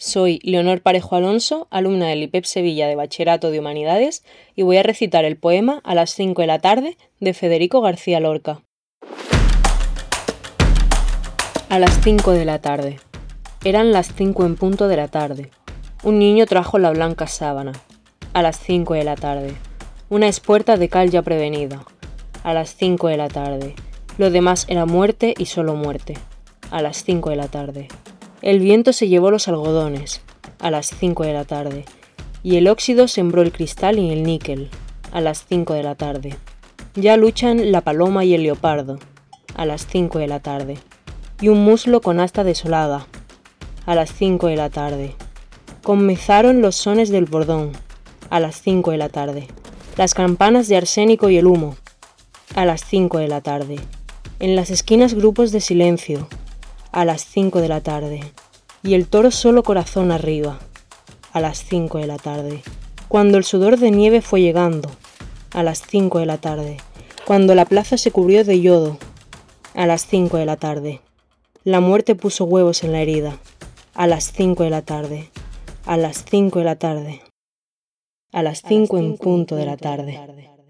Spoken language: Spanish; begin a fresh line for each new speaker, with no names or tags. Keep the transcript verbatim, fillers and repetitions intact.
Soy Leonor Parejo Alonso, alumna del I P E P Sevilla de Bachillerato de Humanidades, y voy a recitar el poema A las cinco de la tarde de Federico García Lorca. A las cinco de la tarde. Eran las cinco en punto de la tarde. Un niño trajo la blanca sábana. A las cinco de la tarde. Una espuerta de cal ya prevenida. A las cinco de la tarde. Lo demás era muerte y solo muerte. A las cinco de la tarde. El viento se llevó los algodones. A las cinco de la tarde. Y el óxido sembró el cristal y el níquel. A las cinco de la tarde. Ya luchan la paloma y el leopardo. A las cinco de la tarde. Y un muslo con asta desolada. A las cinco de la tarde. Comenzaron los sones del bordón. A las cinco de la tarde. Las campanas de arsénico y el humo. A las cinco de la tarde. En las esquinas grupos de silencio. A las cinco de la tarde. Y el toro solo corazón arriba. A las cinco de la tarde. Cuando el sudor de nieve fue llegando. A las cinco de la tarde. Cuando la plaza se cubrió de yodo. A las cinco de la tarde. La muerte puso huevos en la herida. A las cinco de la tarde. A las cinco de la tarde. A las cinco en punto de la tarde.